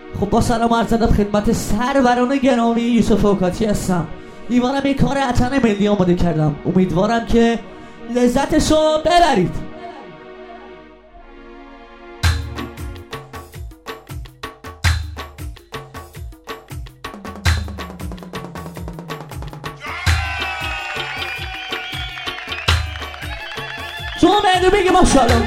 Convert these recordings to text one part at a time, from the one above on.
خب با سلام عرض ادب خدمت سروران گرامی، یوسف اوکاتی هستم. ایوانم این کار اتن ملی آماده کردم، امیدوارم که لذتشو ببرید. شما بهدو بگی ماشاءالله.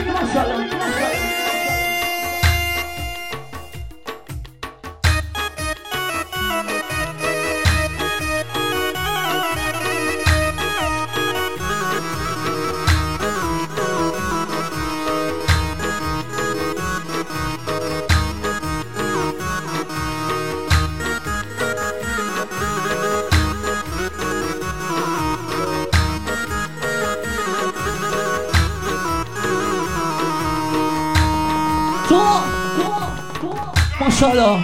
ماشاءالله.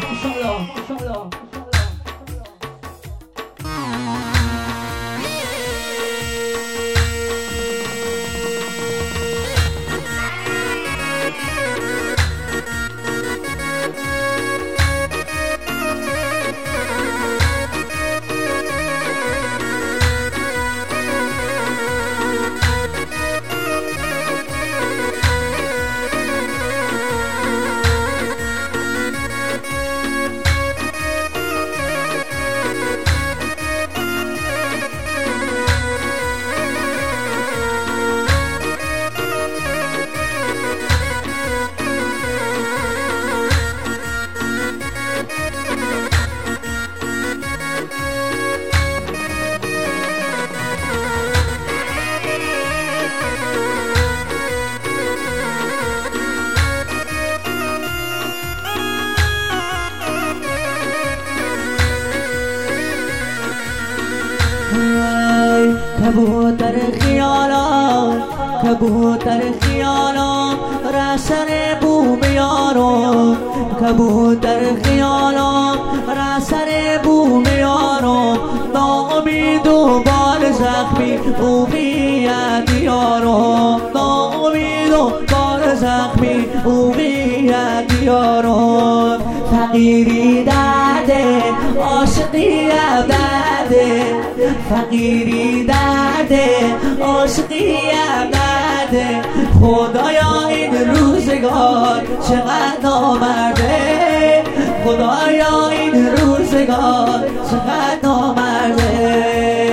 کبوتر خیالات، کبوتر خیالات، رسن بوم یارو، کبوتر خیالات، رسن بوم یارو، ناامید و بال زخمی اوقیت یارو، ناامید و بال زخمی اوقیت یارو. فقیری درده، عاشقی درده، فقیری درده، عاشقی درده. خدایا این روزگار چقدر نامرده، خدایا این روزگار چقدر نامرده.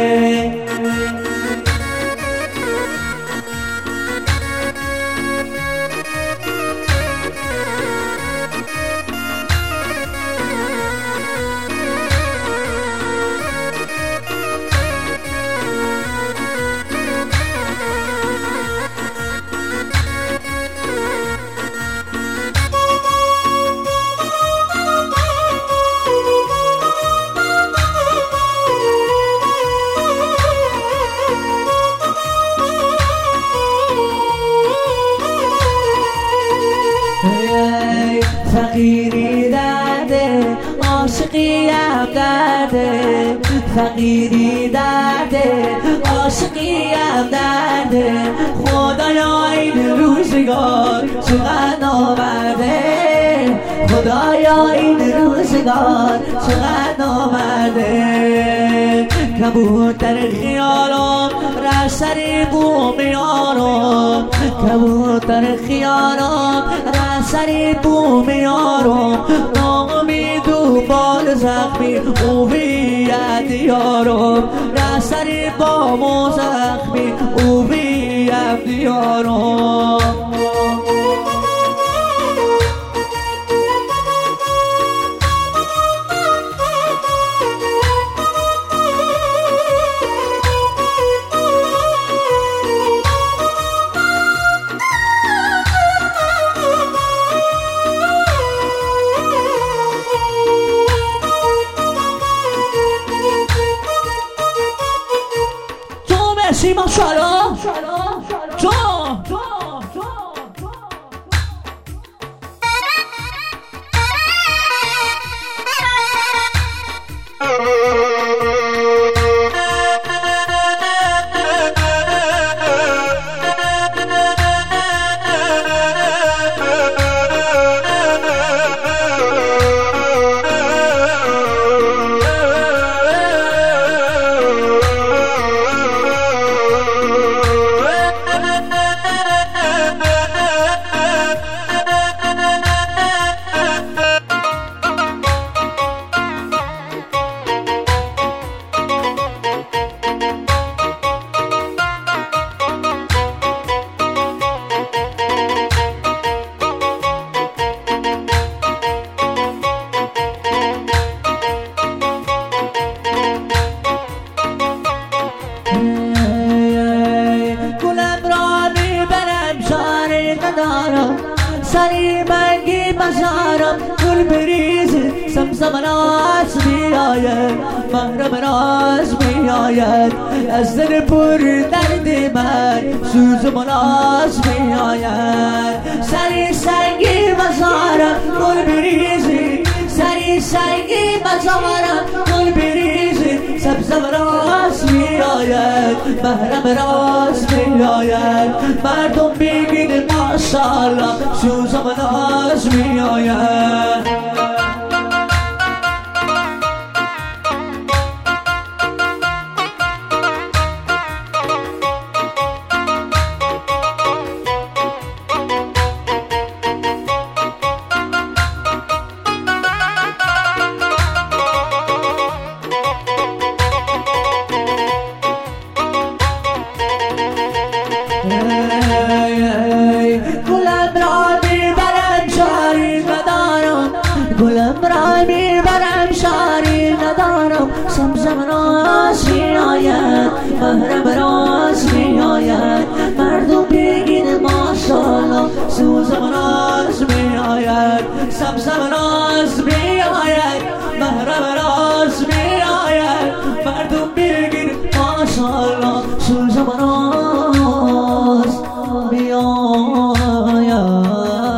فقیری درده، عاشقی هم درده، فقیری درده، عاشقی هم درده. خدایا این روزگار چقدر نامرده، خدایا این روزگار چقدر نامرده. کبوتر خیالات، رسن بوم یارو، کبوتر خیالات، رسن بوم یارو، ناامید و بال زخمی اوقیت یارو، رسن بام زخمی اوقیت یارو. ماشاءالله. گل بریزی زمزم ناز میآید محرم راز میآید از دل پر درد من سوز و ناز میآید سری سنگی مزارم گل بریزی سری سنگی مزارم گل بریزی زمزم راز میآید محرم راز میآید مردم میگین ماشاءالله سوز و ناز میآید گلم را میبرم شاری ندارم زمزم راز میآید محرم راز میآید مردم بگین ماشاءالله سوزم راز میآید زمزم راز میآید محرم راز میآید مردم بگین ماشاءالله سوزم راز میآید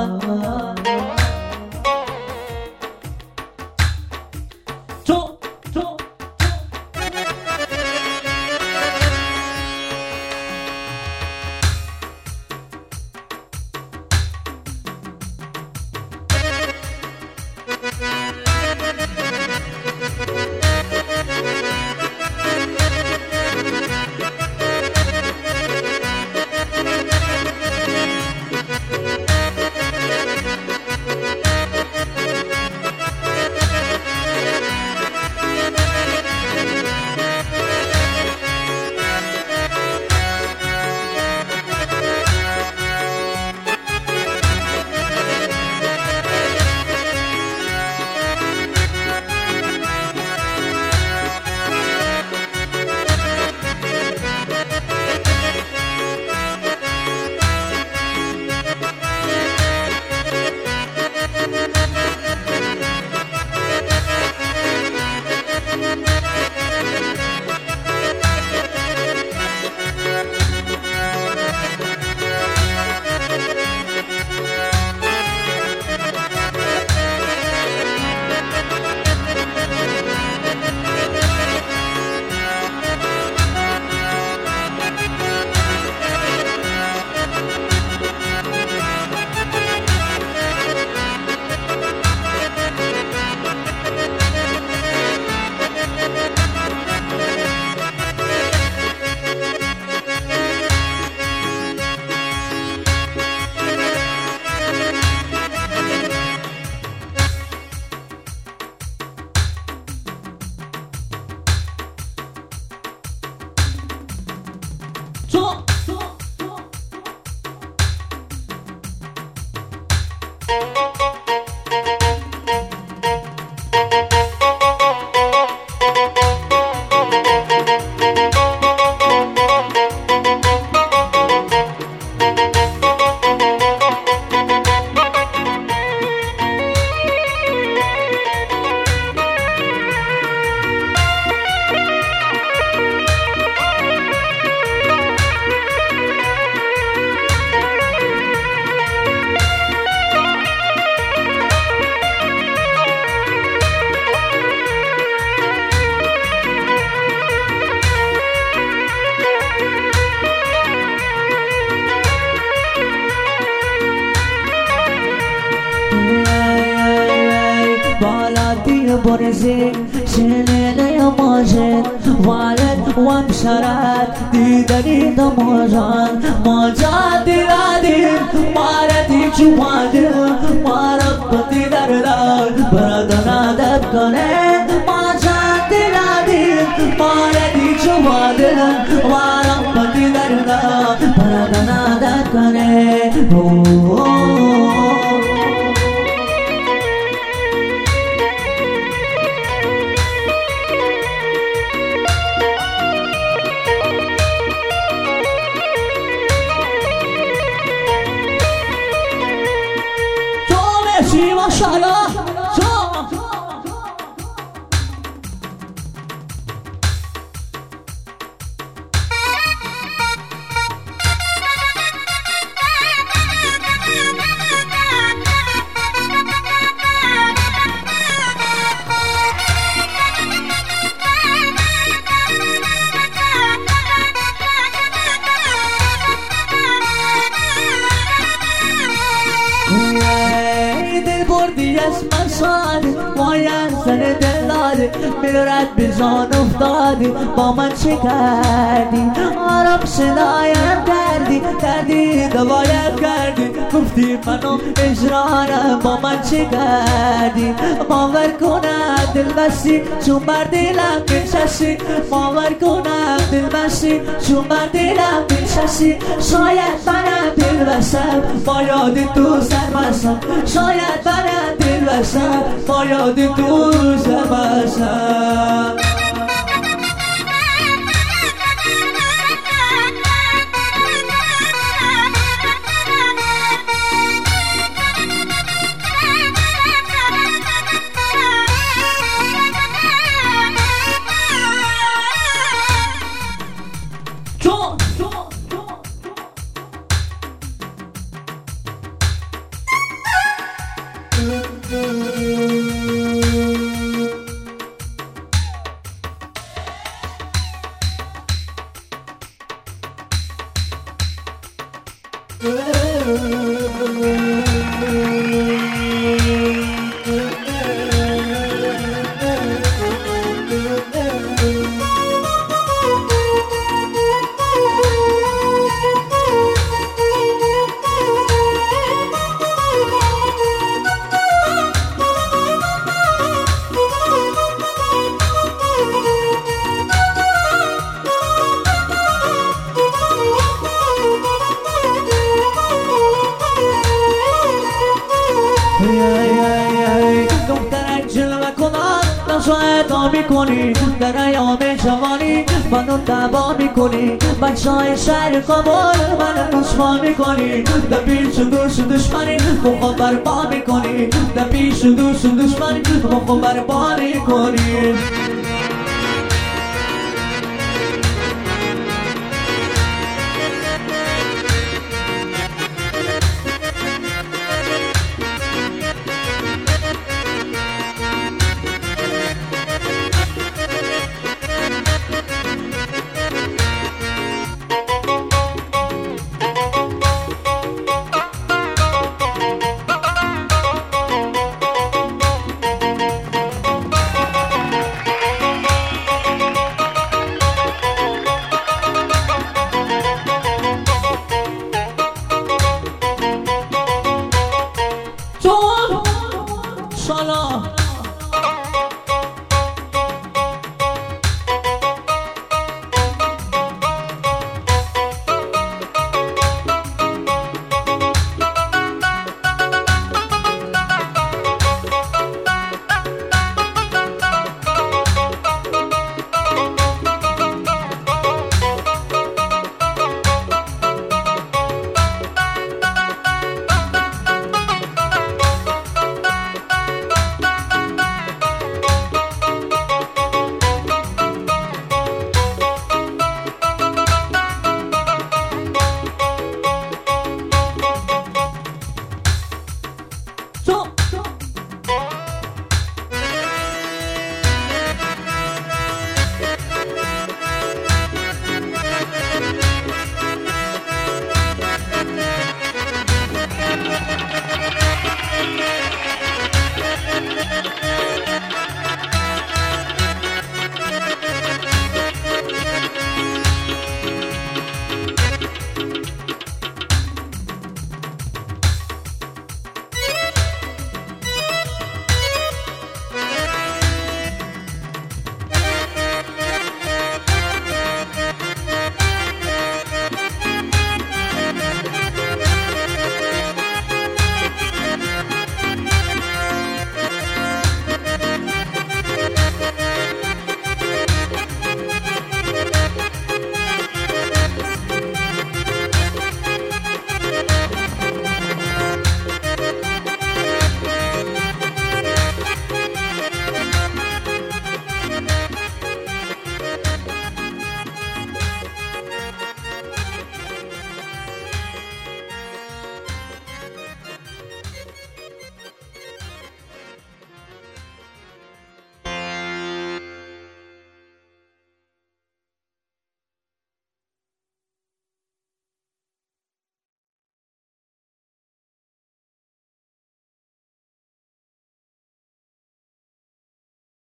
برزی سنینه ماجد والد و امشرت دیدنی دماجان ماجد دیدیم ماردی جوانده مارب دیدر دار بردن ادب کنه ماجد دیدیم ماردی جوانده مارب دیدر دار بردن ادب کنه ماشاءالله بی اسم ساده باید زن دلاده میرد به جان افتاده با من چه کردی آرام صدایم کردی دوایم کردی گفتی منو اجرارم با من چه کردی باور کنم دل بستی چون بر دلم بنشستی باور کنم دل بستی چون بر دلم بنشستی شاید منم دل بستم با یاد تو سر بستم شاید منم دل بستم با یاد تو سر بستم دخترک جلوه کنان نشاید میکنی در ایام جوانی منو دعوا میکنی بچه های شهر کابل منو دشمن میکنی در پیش دوست دشمنی مخم برپا میکنی در پیش دوست دشمنی مخم برپا میکنی